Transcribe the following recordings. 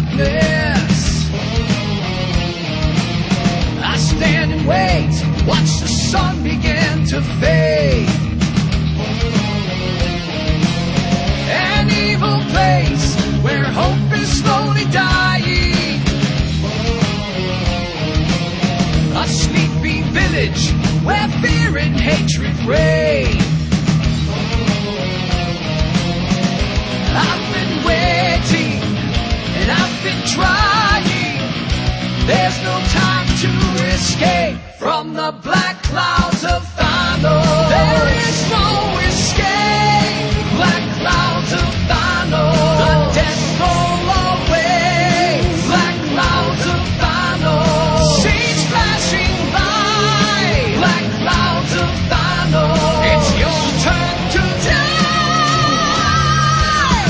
darkness. I stand and wait, watch the sun begin to fade. An evil place where hope is slowly dying. A sleepy village where fear and hatred reign. I've been waiting and I've been trying. There's no time to escape from the black clouds of Thanos. There is no escape. Black clouds of Thanos. The death roll away. Black clouds of Thanos. Seas flashing by. Black clouds of Thanos. It's your turn to die.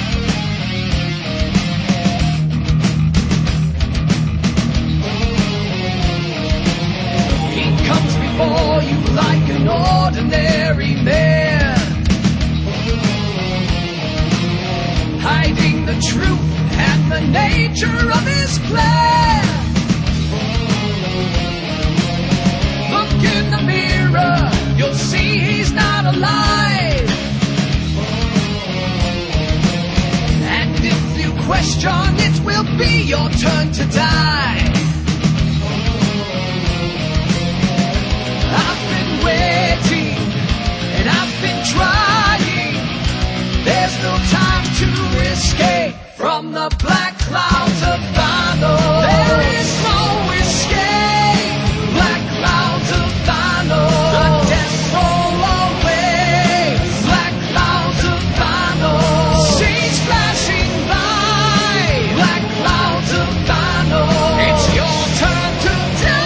He comes before you like an ordinary man, hiding the truth and the nature of his plan. Look in the mirror, you'll see he's not alive. And if you question, it will be your turn to die. I've been waiting and I've been trying. There's no time to escape from the black clouds of Thanos. There is no escape. Black clouds of Thanos. The death roll away. Black clouds of Thanos. Seas flashing by. Black clouds of Thanos. It's your turn to die.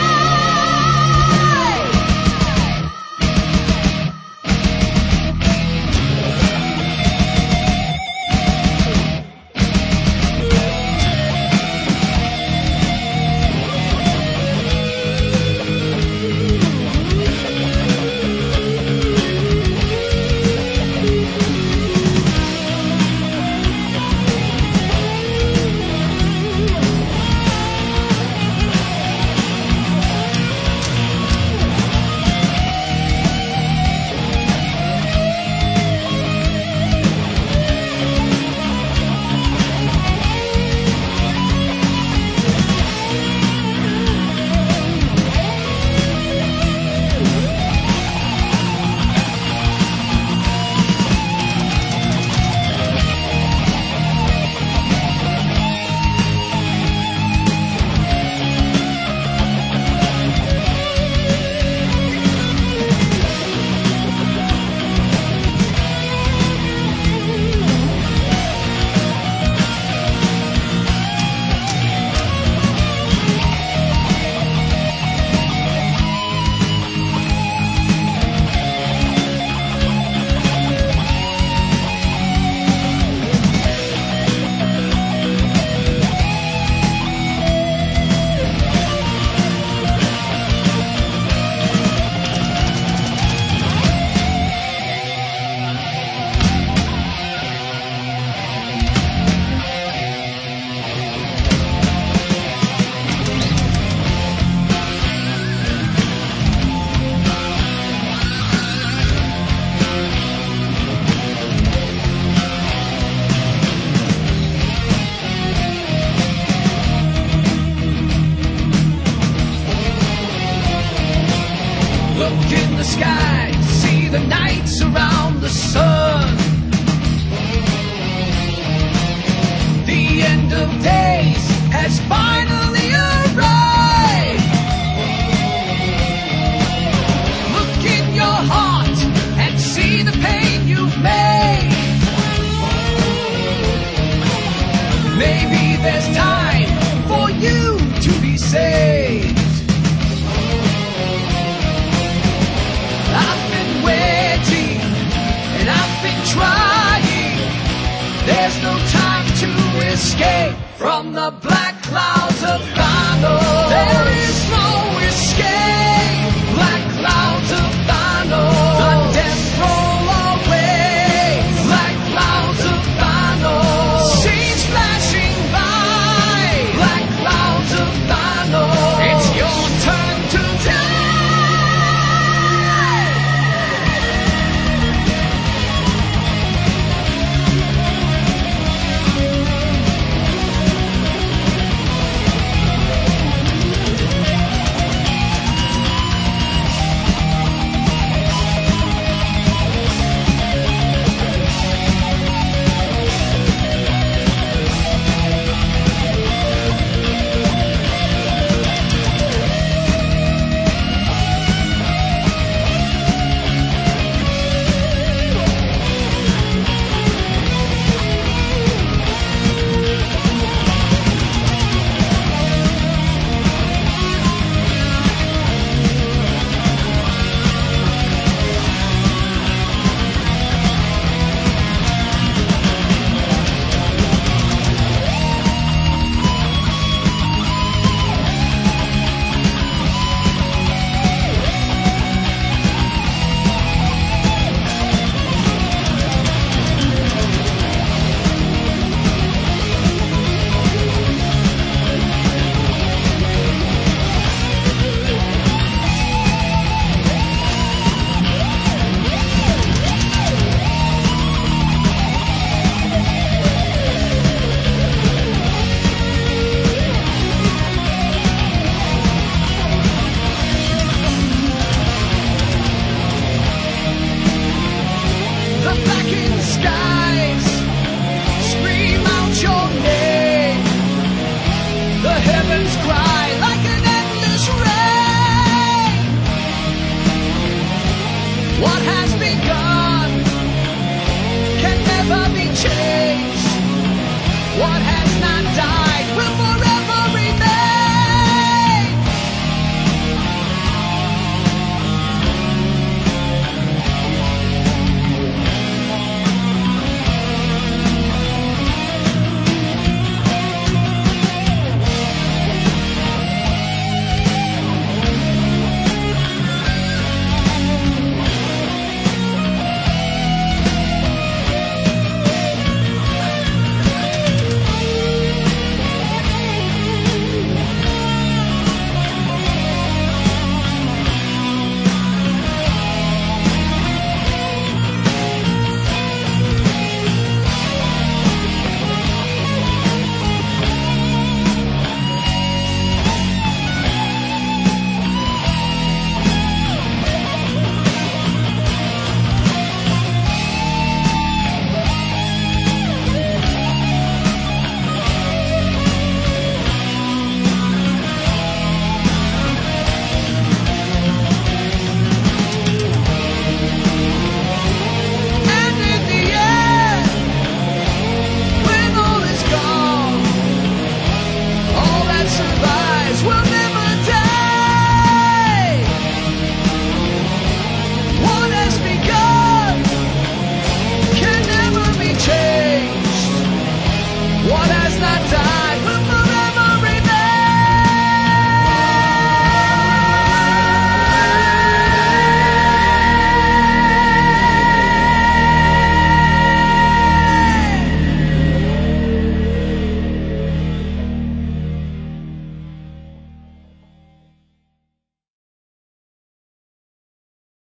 Look in the sky, see the night surround the sun. The end of days has finally arrived. Look in your heart and see the pain you've made. Maybe there's time for you to be saved. I've been waiting and I've been trying. There's no time to escape from the